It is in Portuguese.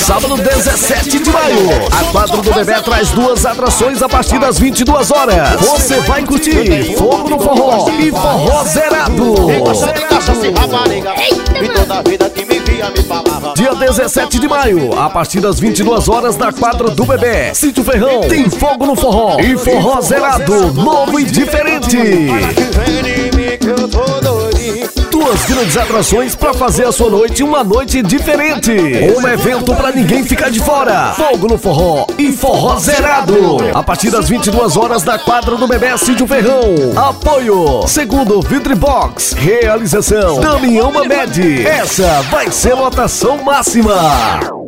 sábado 17 de maio. A quadra do Bebé traz 2 atrações a partir das 22 horas. Você vai curtir Fogo no Forró e Forró Zerado. Dia 17 de maio, a partir das 22 horas na quadra do Bebé, Sítio Ferrão, tem Fogo no Forró e Forró Zerado, novo e diferente. 2 grandes atrações para fazer a sua noite uma noite diferente. Um evento para ninguém ficar de fora. Fogo no Forró e Forró Zerado. A partir das 22 horas na quadra do Bebé, Sítio Ferrão. Apoio Segundo Vitribox. Realização Damião Mamed. Essa vai ser lotação máxima.